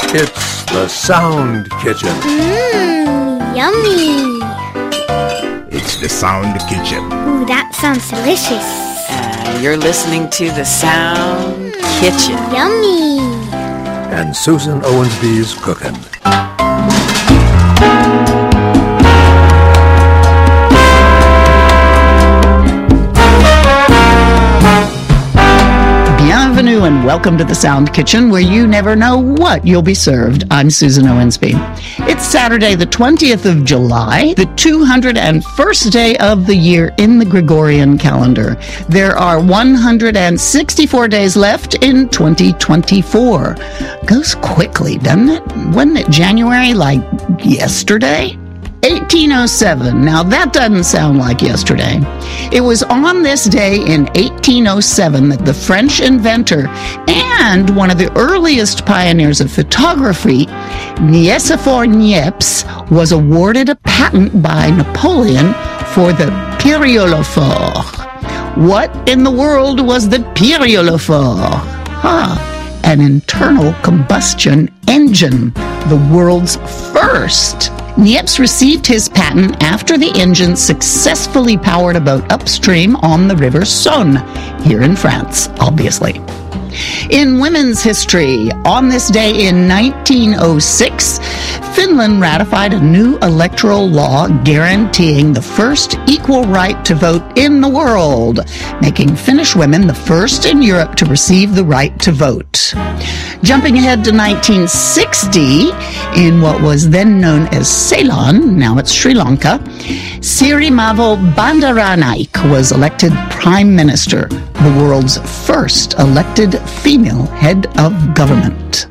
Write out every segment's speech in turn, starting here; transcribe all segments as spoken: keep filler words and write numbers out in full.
It's the Sound Kitchen. Mmm, yummy. It's the Sound Kitchen. Ooh, that sounds delicious. Uh, you're listening to the Sound Kitchen. Yummy. And Susan Owensby's cooking. Bienvenue and welcome to the Sound Kitchen, where you never know what you'll be served. I'm Susan Owensby. It's Saturday, the twentieth of July, the two hundred first day of the year in the Gregorian calendar. There are one hundred sixty-four days left in twenty twenty-four. Goes quickly, doesn't it? Wasn't it January like yesterday? eighteen oh seven. Now, that doesn't sound like yesterday. It was on this day in eighteen oh seven that the French inventor and one of the earliest pioneers of photography, Nicéphore Niepce, was awarded a patent by Napoleon for the pyrophore. What in the world was the pyrophore? Huh. An internal combustion engine, the world's first. Niepce received his patent after the engine successfully powered a boat upstream on the River Saône, here in France, obviously. In women's history, on this day in nineteen oh six, Finland ratified a new electoral law guaranteeing the first equal right to vote in the world, making Finnish women the first in Europe to receive the right to vote. Jumping ahead to nineteen sixty, in what was then known as Ceylon, now it's Sri Lanka, Sirimavo Bandaranaike was elected Prime Minister, the world's first elected female head of government.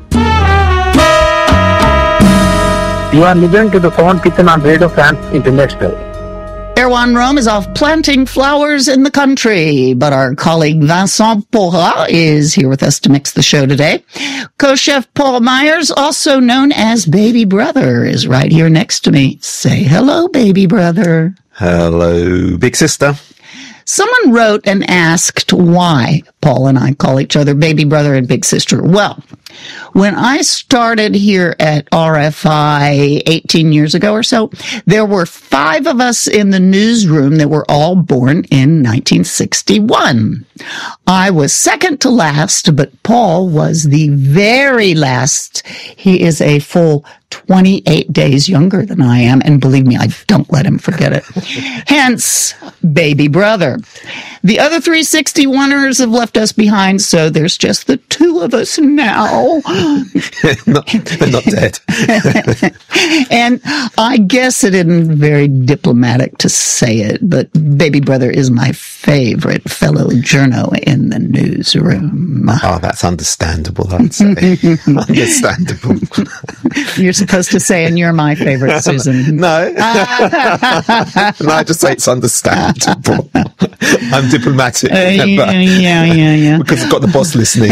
You are listening to the Sound Kitchen on Radio France International. Erwan Rome is off planting flowers in the country, but our colleague Vincent Porra is here with us to mix the show today. Co-chef Paul Myers, also known as Baby Brother, is right here next to me. Say hello, Baby Brother. Hello, Big Sister. Someone wrote and asked why Paul and I call each other Baby Brother and Big Sister. Well, when I started here at R F I eighteen years ago or so, there were five of us in the newsroom that were all born in nineteen sixty-one. I was second to last, but Paul was the very last. He is a full twenty-eight days younger than I am, and believe me, I don't let him forget it. Hence, Baby Brother. The other three sixty-one-ers have left us behind, so there's just the two of us now. not, not dead. And I guess it isn't very diplomatic to say it, but Baby Brother is my favorite fellow journo in the newsroom. Oh, that's understandable, I'd say. Understandable. You're supposed to say, and you're my favorite, Susan. No. No, I just say it's understandable. I'm diplomatic. Uh, yeah, yeah, yeah, yeah. Because I've got the boss listening.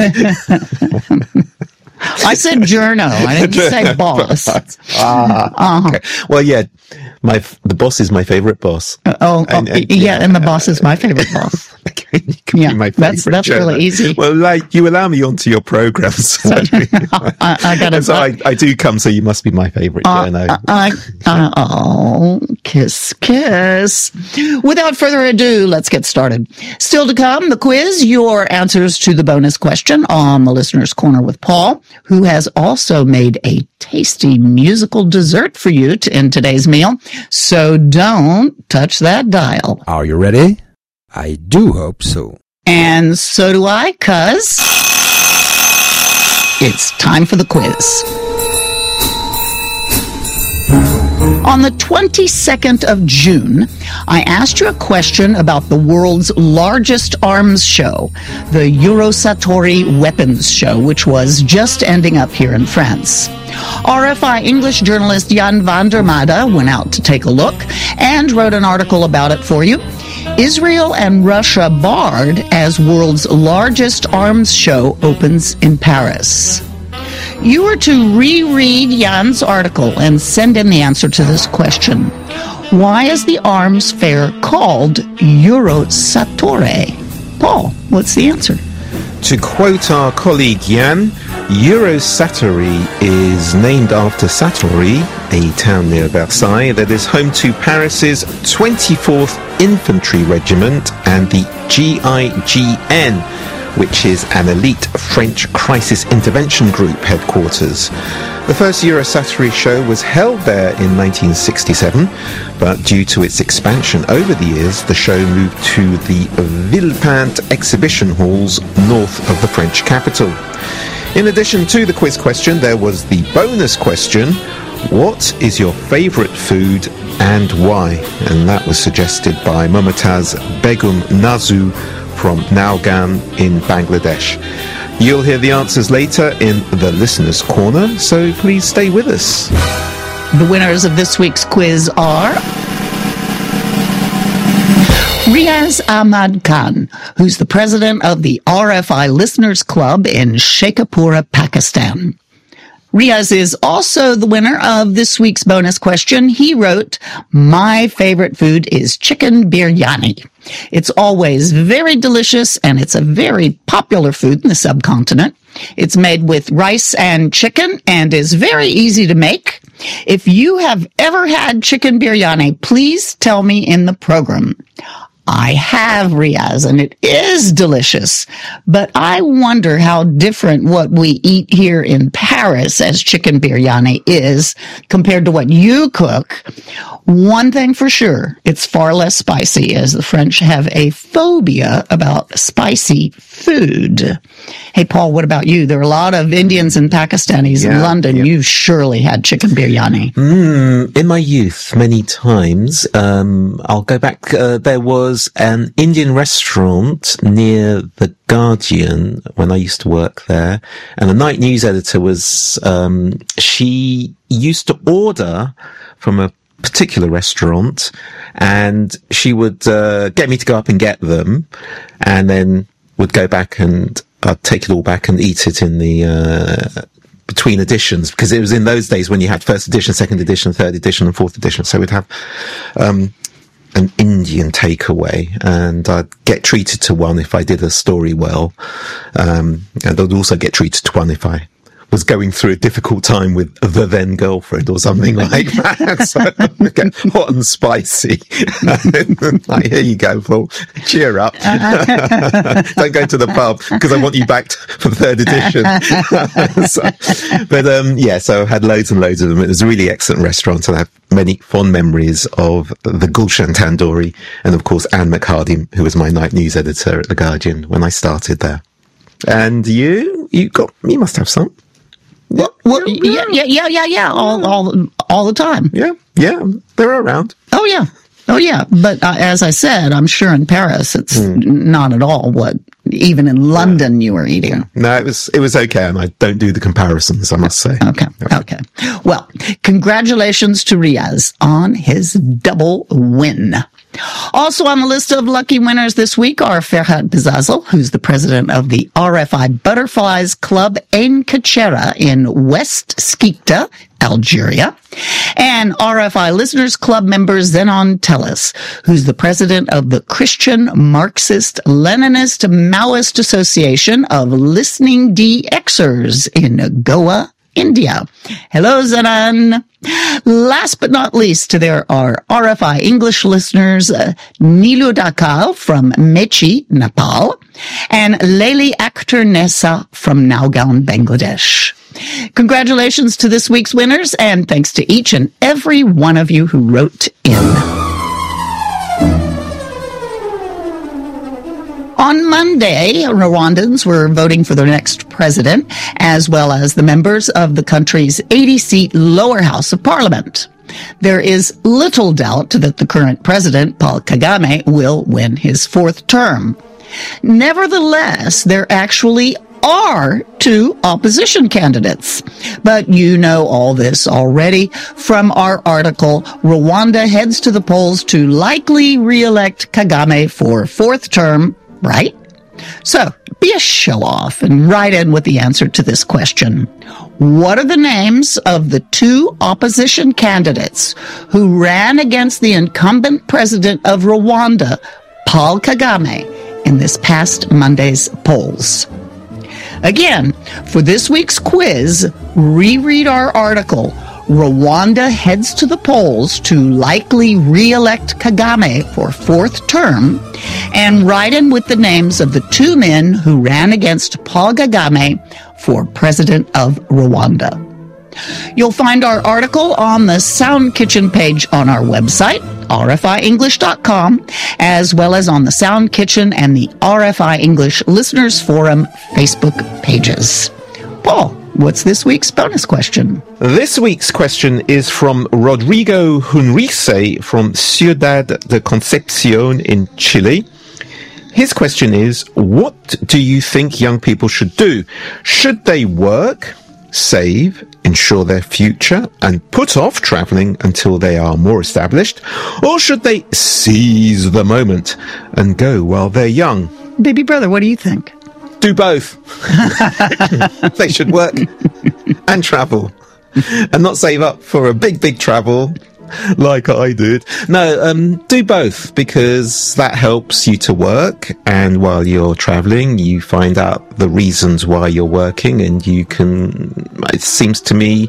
I said journo. I didn't say boss. Ah, uh-huh. Okay. Well, yeah, my the boss is my favorite boss. Uh, oh, and, and, yeah, yeah, and the boss is my favorite boss. Okay, you can yeah, be my favorite. That's that's journal. really easy. Well, like you allow me onto your program, so, I, I got so I, I do come. So you must be my favorite uh, journal. Uh, I, uh, oh, kiss, kiss. Without further ado, let's get started. Still to come, the quiz, your answers to the bonus question on the Listener's Corner with Paul, who has also made a tasty musical dessert for you to end today's meal. So don't touch that dial. Are you ready? I do hope so. And so do I, cuz it's time for the quiz. On the twenty-second of June, I asked you a question about the world's largest arms show, the Eurosatory Weapons Show, which was just ending up here in France. R F I English journalist Jan van der Made went out to take a look and wrote an article about it for you. Israel and Russia barred as world's largest arms show opens in Paris. You are to reread Jan's article and send in the answer to this question. Why is the arms fair called Eurosatore? Paul, what's the answer? to quote our colleague Jan, Eurosatory is named after Satory, a town near Versailles that is home to Paris's twenty-fourth Infantry Regiment and the G I G N, which is an elite French crisis intervention group headquarters. The first Eurosatory show was held there in nineteen sixty-seven, but due to its expansion over the years, the show moved to the Villepinte exhibition halls north of the French capital. In addition to the quiz question, there was the bonus question, what is your favourite food and why? And that was suggested by Mumtaz Begum Nazu from Naugaon in Bangladesh. You'll hear the answers later in the Listener's Corner, so please stay with us. The winners of this week's quiz are Riaz Ahmad Khan, who's the president of the R F I Listeners Club in Sheikhupura, Pakistan. Riaz is also the winner of this week's bonus question. He wrote, my favorite food is chicken biryani. It's always very delicious, and it's a very popular food in the subcontinent. It's made with rice and chicken and is very easy to make. If you have ever had chicken biryani, please tell me in the program. I have, Riaz, and it is delicious, but I wonder how different what we eat here in Paris as chicken biryani is compared to what you cook. One thing for sure, it's far less spicy, as the French have a phobia about spicy food. Hey, Paul, what about you? There are a lot of Indians and Pakistanis Yeah, in London. yeah. You surely had chicken biryani. Mm, in my youth, many times. Um, I'll go back. Uh, there was an Indian restaurant near the Guardian when I used to work there, and the night news editor was. Um, she used to order from a particular restaurant, and she would uh, get me to go up and get them, and then would go back and I'd take it all back and eat it in the. Uh, between editions, because it was in those days when you had first edition, second edition, third edition, and fourth edition. So we'd have um, an Indian takeaway, and I'd get treated to one if I did a story well, um, and I'd also get treated to one if I was going through a difficult time with the then girlfriend or something like that. So I'd get hot and spicy. Like, here you go, Paul. Cheer up. Don't go to the pub because I want you back t- for the third edition. So, but um, yeah, so I had loads and loads of them. It was a really excellent restaurant, and I have many fond memories of the Gulshan Tandoori, and of course Anne McHardy, who was my night news editor at The Guardian when I started there. And you, you got, you must have some. Well, well, yeah, yeah, yeah, yeah, yeah, all, all, all the time. Yeah, yeah, they're around. Oh, yeah. Oh, yeah. But uh, as I said, I'm sure in Paris, it's mm. not at all what even in London yeah. you were eating. No, it was, it was okay. And I don't do the comparisons, I must say. Okay. Okay. Well, congratulations to Riaz on his double win. Also on the list of lucky winners this week are Ferhat Bizazel, who's the president of the R F I Butterflies Club Ain Kachera in West Skikda, Algeria, and R F I Listeners Club member Zenon Tellis, who's the president of the Christian Marxist Leninist Maoist Association of Listening D Xers in Goa, India. Hello, Zenon. Last but not least, there are R F I English listeners uh, Nilu Dakal from Mechi, Nepal, and Leili Akhtar Nessa from Naugaon, Bangladesh. Congratulations to this week's winners, and thanks to each and every one of you who wrote in. On Monday, Rwandans were voting for their next president, as well as the members of the country's eighty-seat lower house of parliament. There is little doubt that the current president, Paul Kagame, will win his fourth term. Nevertheless, there actually are two opposition candidates. But you know all this already from our article, Rwanda heads to the polls to likely re-elect Kagame for fourth term, right? So, be a show-off and write in with the answer to this question. What are the names of the two opposition candidates who ran against the incumbent president of Rwanda, Paul Kagame, in this past Monday's polls? Again, for this week's quiz, reread our article, Rwanda Heads to the Polls to Likely Re-elect Kagame for Fourth Term, and write in with the names of the two men who ran against Paul Kagame for President of Rwanda. You'll find our article on the Sound Kitchen page on our website, R F I English dot com, as well as on the Sound Kitchen and the R F I English Listeners Forum Facebook pages. Paul, what's this week's bonus question? This week's question is from Rodrigo Hunrice from Ciudad de Concepcion in Chile. His question is, what do you think young people should do? Should they work, save, ensure their future, and put off travelling until they are more established? Or should they seize the moment and go while they're young? Baby brother, what do you think? Do both. They should work and travel and not save up for a big, big travel like I did. No, um, do both, because that helps you to work, and while you're travelling you find out the reasons why you're working, and you can, it seems to me,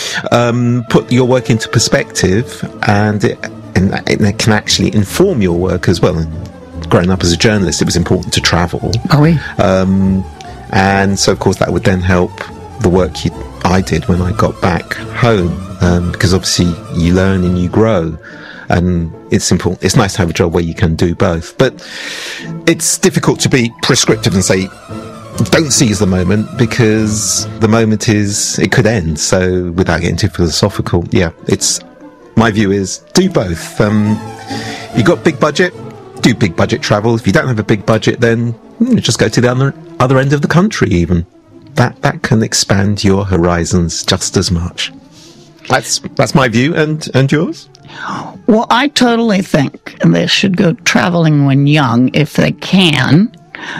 um, put your work into perspective, and it, and it can actually inform your work as well. And growing up as a journalist, it was important to travel. Are we? Um, and so of course that would then help the work you, I did when I got back home. Um, because obviously you learn and you grow, and it's important. It's nice to have a job where you can do both, but it's difficult to be prescriptive and say don't seize the moment, because the moment is, it could end. So without getting too philosophical, yeah, it's, my view is do both. Um, you got big budget, do big budget travel. If you don't have a big budget, then you know, just go to the other, other end of the country even. That that can expand your horizons just as much. That's that's my view, and, and yours? Well, I totally think they should go traveling when young if they can.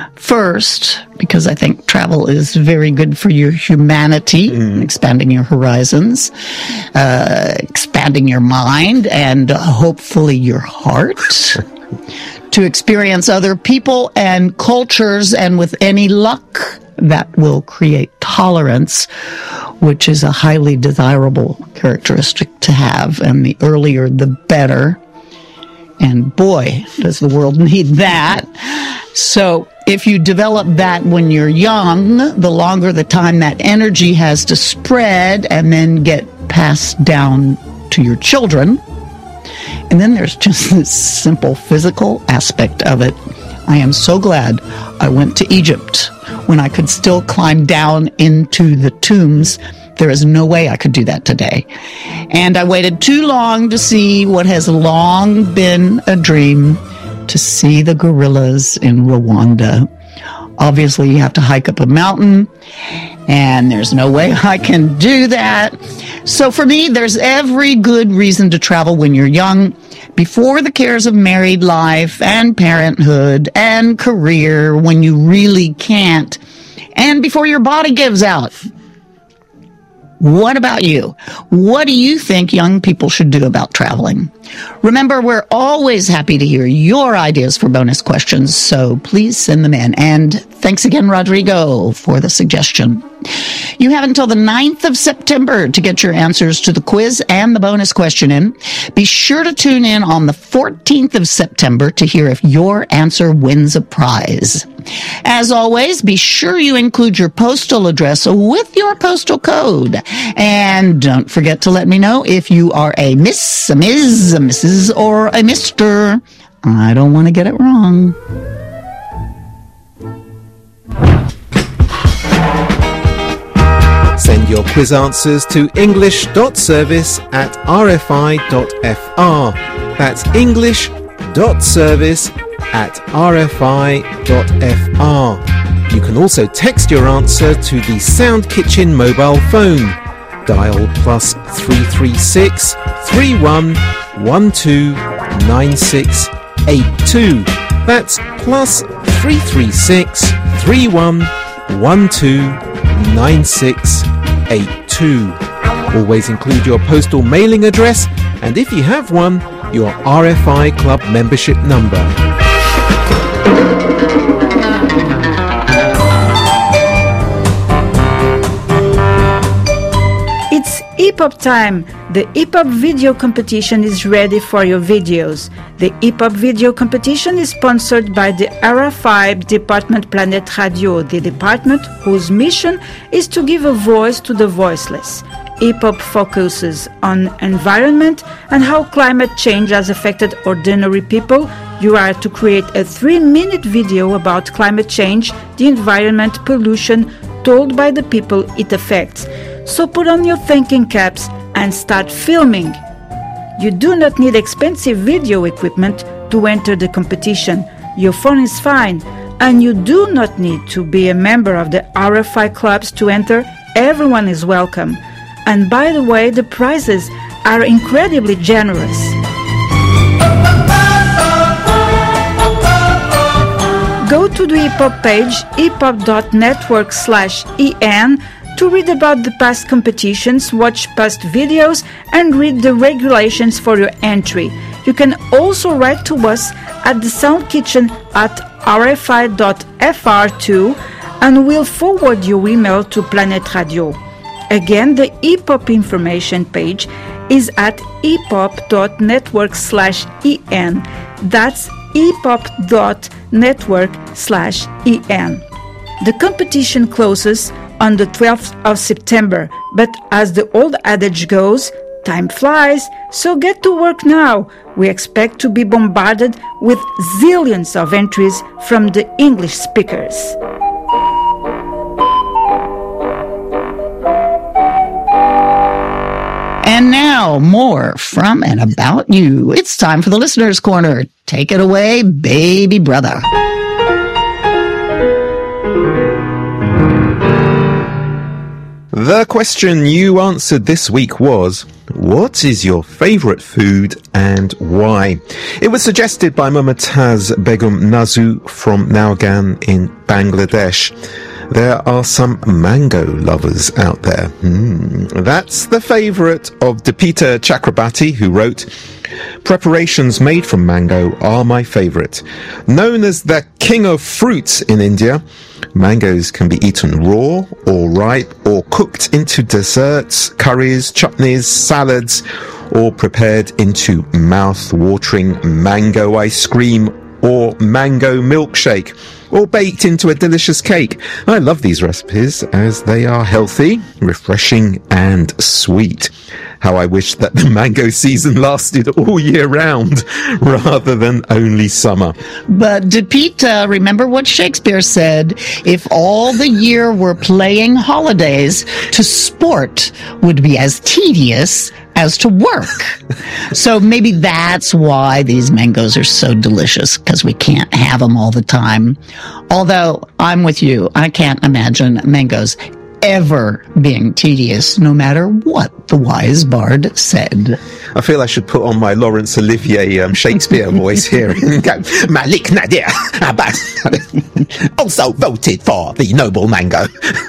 First, because I think travel is very good for your humanity, mm. expanding your horizons, uh, expanding your mind, and uh, hopefully your heart. To experience other people and cultures, and with any luck, that will create tolerance, which is a highly desirable characteristic to have, and the earlier the better. And boy, does the world need that. So if you develop that when you're young, the longer the time that energy has to spread and then get passed down to your children. And then there's just this simple physical aspect of it. I am so glad I went to Egypt when I could still climb down into the tombs. There is no way I could do that today. And I waited too long to see what has long been a dream, to see the gorillas in Rwanda. Obviously, you have to hike up a mountain, and there's no way I can do that. So for me, there's every good reason to travel when you're young, before the cares of married life and parenthood and career, when you really can't, and before your body gives out. What about you? What do you think young people should do about traveling? Remember, we're always happy to hear your ideas for bonus questions, so please send them in. And thanks again, Rodrigo, for the suggestion. You have until the ninth of September to get your answers to the quiz and the bonus question in. Be sure to tune in on the fourteenth of September to hear if your answer wins a prize. As always, be sure you include your postal address with your postal code. And don't forget to let me know if you are a Miss, a Miz, a Missus, or a Mister. I don't want to get it wrong. Send your quiz answers to english.service at rfi.fr. That's english.service at rfi.fr. You can also text your answer to the Sound Kitchen mobile phone. Dial plus three three six, three one one two, nine six eight two. That's plus three three six, three one one two, nine six eight two. Always include your postal mailing address, and if you have one, your R F I Club membership number. E-Pop time! The E-Pop video competition is ready for your videos. The E-Pop video competition is sponsored by the R F I Department Planet Radio, the department whose mission is to give a voice to the voiceless. E-Pop focuses on environment and how climate change has affected ordinary people. You are to create a three-minute video about climate change, the environment, pollution, told by the people it affects. So put on your thinking caps and start filming. You do not need expensive video equipment to enter the competition. Your phone is fine, and you do not need to be a member of the R F I clubs to enter. Everyone is welcome. And by the way, the prizes are incredibly generous. Go to the E-Pop page, epop.network slash en, to read about the past competitions, watch past videos, and read the regulations for your entry. You can also write to us at the Sound Kitchen at r f i dot f r two, and we'll forward your email to Planet Radio. Again, the E-Pop information page is at epop.network slash en. That's epop.network slash en. The competition closes on the twelfth of September, but as the old adage goes, time flies, so get to work now. We expect to be bombarded with zillions of entries from the English speakers. And now, more from and about you. It's time for the Listener's Corner. Take it away, baby brother. The question you answered this week was, what is your favourite food and why? It was suggested by Mumtaz Begum Nazu from Naugan in Bangladesh. There are some mango lovers out there. Mm. That's the favourite of Deepita Chakrabarti, who wrote, preparations made from mango are my favourite. Known as the king of fruits in India, mangoes can be eaten raw or ripe or cooked into desserts, curries, chutneys, salads, or prepared into mouth-watering mango ice cream or mango milkshake, or baked into a delicious cake. I love these recipes as they are healthy, refreshing, and sweet. How I wish that the mango season lasted all year round rather than only summer. But Deepita, remember what Shakespeare said, if all the year were playing holidays, to sport would be as tedious as to work. So maybe that's why these mangoes are so delicious, because we can't have them all the time. Although I'm with you, I can't imagine mangoes ever being tedious, no matter what the wise bard said. I feel I should put on my Laurence Olivier um, Shakespeare voice here and go, Malik Nadir Abbas also voted for the noble mango.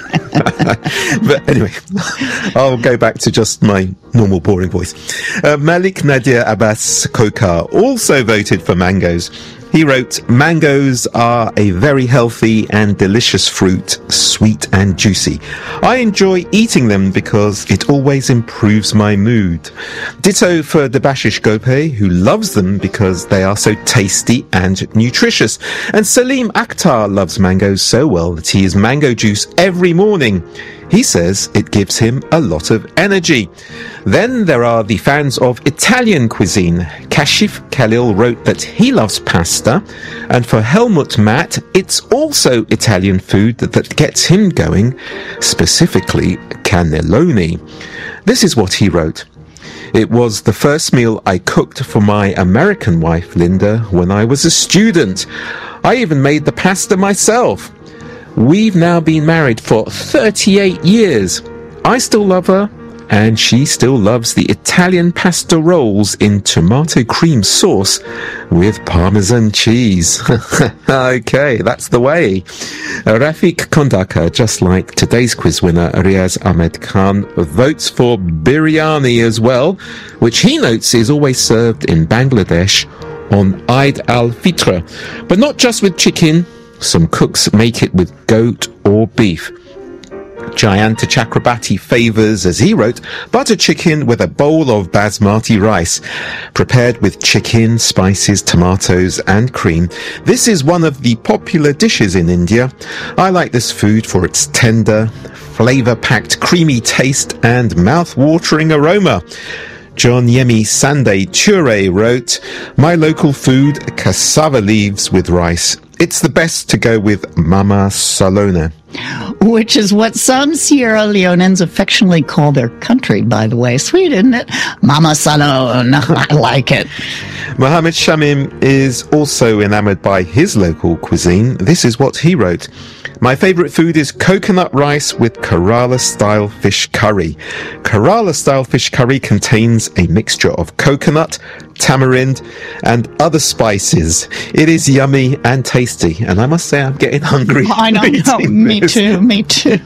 But anyway, I'll go back to just my normal boring voice. Uh, Malik Nadir Abbas Kokar also voted for mangoes. He wrote, mangoes are a very healthy and delicious fruit, sweet and juicy. I enjoy eating them because it always improves my mood. Ditto for Debashish Gope, who loves them because they are so tasty and nutritious. And Salim Akhtar loves mangoes so well that he has mango juice every morning. He says it gives him a lot of energy. Then there are the fans of Italian cuisine. Kashif Khalil wrote that he loves pasta, and for Helmut Matt, it's also Italian food that, that gets him going, specifically cannelloni. This is what he wrote. It was the first meal I cooked for my American wife, Linda, when I was a student. I even made the pasta myself. We've now been married for thirty-eight years. I still love her, and she still loves the Italian pasta rolls in tomato cream sauce with Parmesan cheese. Okay, that's the way. Rafiq Kondaka, just like today's quiz winner Riaz Ahmed Khan, votes for biryani as well, which he notes is always served in Bangladesh on Eid al-Fitr, but not just with chicken. Some cooks make it with goat or beef. Jayanta Chakrabarti favours, as he wrote, butter chicken with a bowl of basmati rice, prepared with chicken, spices, tomatoes and cream. This is one of the popular dishes in India. I like this food for its tender, flavour-packed, creamy taste and mouth-watering aroma. John Yemi Sunday Chure wrote, my local food, cassava leaves with rice. It's the best to go with Mama Salona. Which is what some Sierra Leoneans affectionately call their country, by the way. Sweet, isn't it? Mama Salone. I like it. Mohammed Shamim is also enamored by his local cuisine. This is what he wrote. My favourite food is coconut rice with Kerala-style fish curry. Kerala-style fish curry contains a mixture of coconut, tamarind and other spices. It is yummy and tasty, and I must say I'm getting hungry. I know, no, me this. too, me too.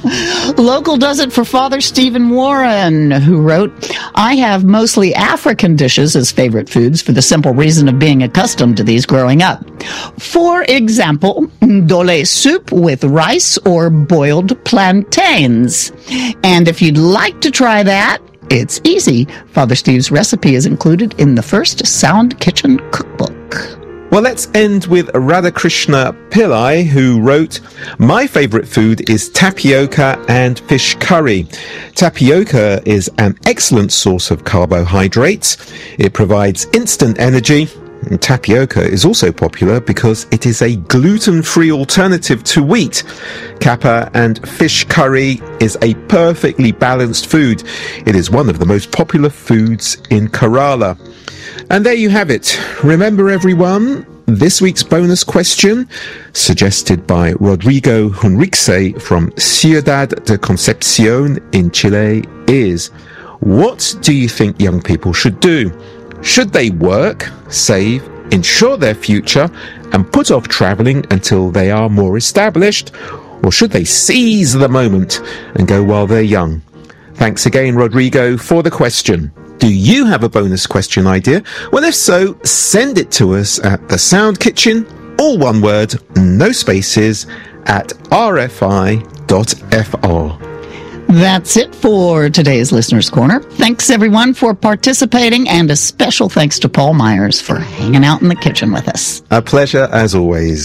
Local does it for Father Stephen Warren, who wrote, I have mostly African dishes as favorite foods for the simple reason of being accustomed to these growing up. For example, ndole soup with rice or boiled plantains. And if you'd like to try that, it's easy. Father Steve's recipe is included in the first Sound Kitchen cookbook. Well, let's end with Radhakrishna Pillai, who wrote, my favourite food is tapioca and fish curry. Tapioca is an excellent source of carbohydrates. It provides instant energy. And tapioca is also popular because it is a gluten-free alternative to wheat. Kappa and fish curry is a perfectly balanced food. It is one of the most popular foods in Kerala. And there you have it. Remember, everyone, this week's bonus question, suggested by Rodrigo Hunrixe from Ciudad de Concepcion in Chile, is, what do you think young people should do? Should they work, save, ensure their future, and put off travelling until they are more established? Or should they seize the moment and go while they're young? Thanks again, Rodrigo, for the question. Do you have a bonus question idea? Well, if so, send it to us at The Sound Kitchen, all one word, no spaces, at r f i dot f r. That's it for today's Listener's Corner. Thanks, everyone, for participating, and a special thanks to Paul Myers for hanging out in the kitchen with us. A pleasure, as always.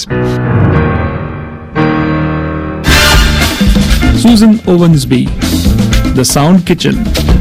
Susan Owensby, The Sound Kitchen,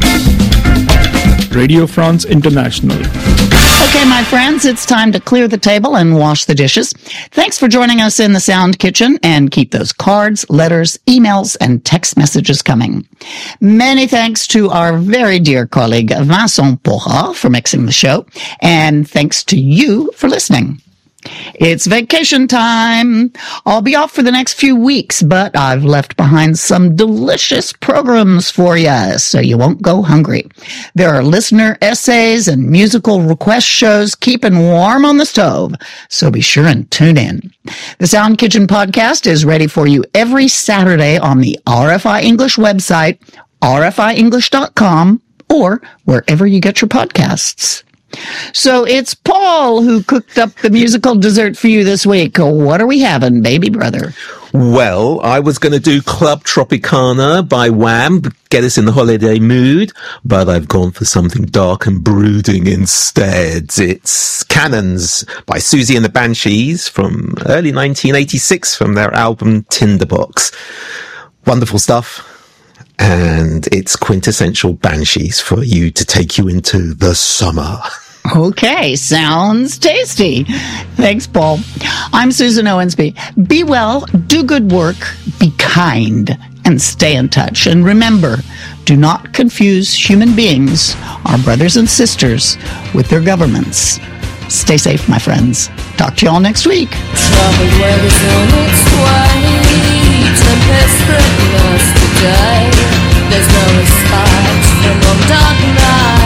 Radio France International. Okay, my friends, it's time to clear the table and wash the dishes. Thanks for joining us in the Sound Kitchen, and keep those cards, letters, emails, and text messages coming. Many thanks to our very dear colleague Vincent Porra for mixing the show, and thanks to you for listening. It's vacation time. I'll be off for the next few weeks, but I've left behind some delicious programs for you, so you won't go hungry. There are listener essays and musical request shows keeping warm on the stove, so be sure and tune in. The Sound Kitchen podcast is ready for you every Saturday on the R F I English website, r f i english dot com, or wherever you get your podcasts. So it's Paul who cooked up the musical dessert for you this week. What are we having, baby brother? Well, I was going to do Club Tropicana by Wham, get us in the holiday mood, but I've gone for something dark and brooding instead. It's Cannons by Susie and the Banshees from early nineteen eighty-six from their album Tinderbox. Wonderful stuff. And it's quintessential Banshees for you to take you into the summer. Okay, sounds tasty. Thanks, Paul. I'm Susan Owensby. Be well, do good work, be kind, and stay in touch. And remember, do not confuse human beings, our brothers and sisters, with their governments. Stay safe, my friends. Talk to you all next week. Troubled weather's on its way, tempest threatening us today. There's no respite from one dark night.